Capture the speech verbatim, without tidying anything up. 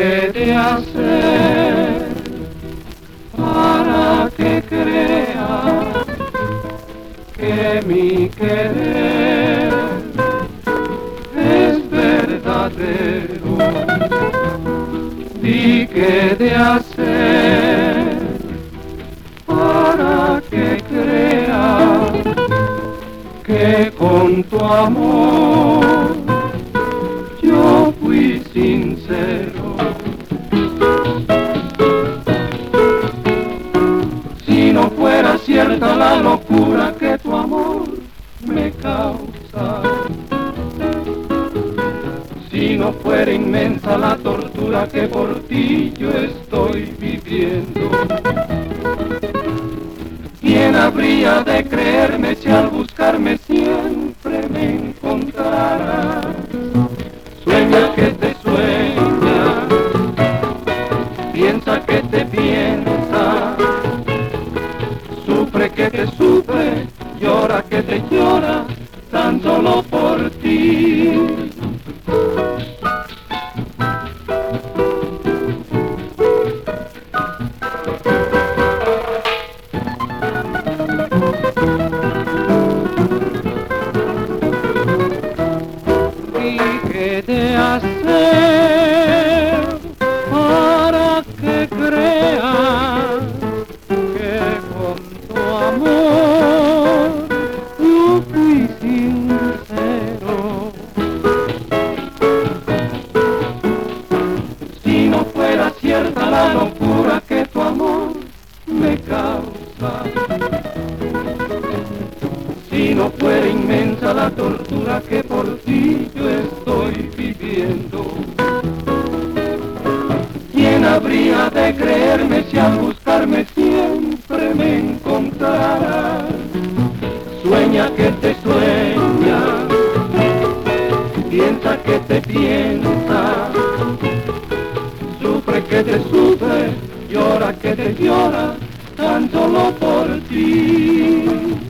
qué de hacer para que crea que mi querer es verdadero. ¿Y qué de hacer para que crea que con tu amor yo fui sincero? Si no fuera cierta la locura que tu amor me causa, si no fuera inmensa la tortura que por ti yo estoy viviendo, ¿quién habría de creerme si al buscarme siempre me encontrara? Sueña que te sueña, piensa que te piensa, sufre que te sufre, llora que te llora, tan solo por ti. ¿Y qué de hacer para que creas que con tu amor yo fui sincero? Si no fuera cierta la locura que tu amor me causa, si no fuera inmensa la tortura que por ti yo estoy viviendo, ¿quién habría de creerme si al buscarme siempre me encontrara? Sueña que te sueña, piensa que te piensa, sufre que te sufre, llora que te llora, tan solo por ti.